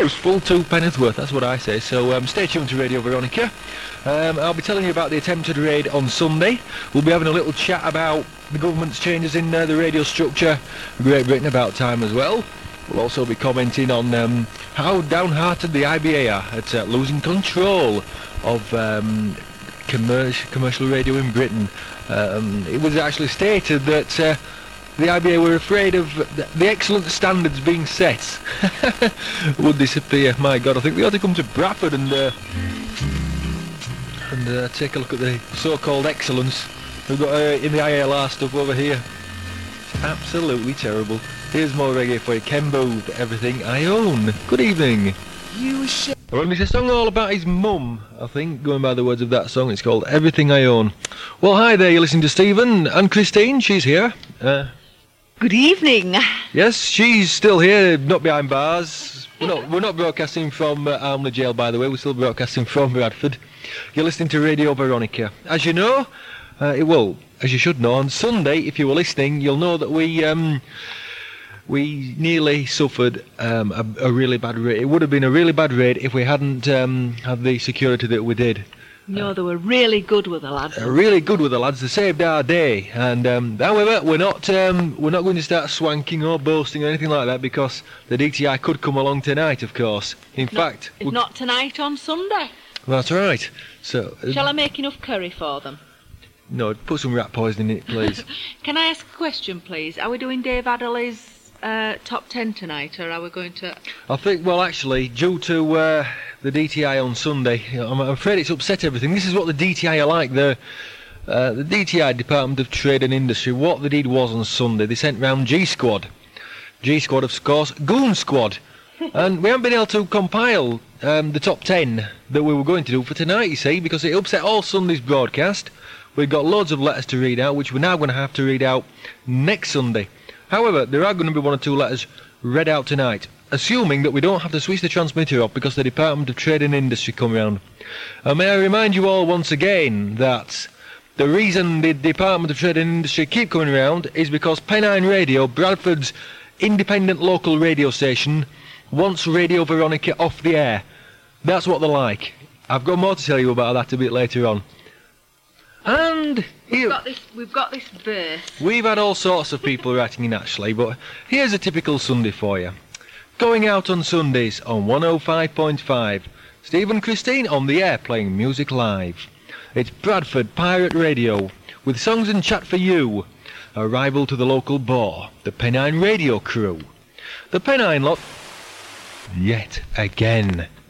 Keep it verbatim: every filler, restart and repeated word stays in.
was full two Pennyworth, that's what I say. So um, stay tuned to Radio Veronica. Um, I'll be telling you about the attempted raid on Sunday. We'll be having a little chat about the government's changes in uh, the radio structure, Great Britain, about time as well. We'll also be commenting on um, how downhearted the I B A are at uh, losing control of um, commercial, commercial radio in Britain. Um, it was actually stated that uh, the I B A were afraid of the excellent standards being set would disappear. My God, I think we ought to come to Bradford and uh, and uh, take a look at the so-called excellence we've got uh, in the I L R stuff over here. It's absolutely terrible. Here's more reggae for you. Ken Booth, Everything I Own. Good evening. You sh- Well, it's a song all about his mum, I think, going by the words of that song. It's called Everything I Own. Well, hi there, you're listening to Stephen and Christine. She's here. Uh, Good evening. yes, she's still here, not behind bars. We're not, we're not broadcasting from uh, Armley Jail, by the way. We're still broadcasting from Bradford. You're listening to Radio Veronica. As you know, uh, it will, as you should know, on Sunday, if you were listening, you'll know that we... Um, We nearly suffered um, a, a really bad raid. It would have been a really bad raid if we hadn't um, had the security that we did. No, they were really good with the lads. Uh, really good with the lads. They saved our day. And um, however, we're not um, we're not going to start swanking or boasting or anything like that because the D T I could come along tonight, of course. In Not- fact, If not tonight, on Sunday. that's right. So uh, Shall I make enough curry for them? no, put some rat poison in it, please. Can I ask a question, please? Are we doing Dave Adderley's uh, top ten tonight, or are we going to... I think, well, actually, due to uh, the D T I on Sunday, I'm afraid it's upset everything. This is what the D T I are like. The uh, the D T I, Department of Trade and Industry, what they did was on Sunday, they sent round G Squad. G Squad, of course, Goon Squad. And we haven't been able to compile um, the top ten that we were going to do for tonight, you see, because it upset all Sunday's broadcast. We've got loads of letters to read out, which we're now going to have to read out next Sunday. However, there are going to be one or two letters read out tonight, assuming that we don't have to switch the transmitter off because the Department of Trade and Industry come round. Uh, may I remind you all once again that the reason the Department of Trade and Industry keep coming around is because Pennine Radio, Bradford's independent local radio station, wants Radio Veronica off the air. That's what they're like. I've got more to tell you about that a bit later on. And We've here, got this, we've got this verse. we've had all sorts of people writing in actually, but here's a typical Sunday for you. Going out on Sundays on one oh five point five. Steve and Christine on the air playing music live. It's Bradford Pirate Radio with songs and chat for you. A rival to the local bore, the Pennine Radio crew. The Pennine lot yet again.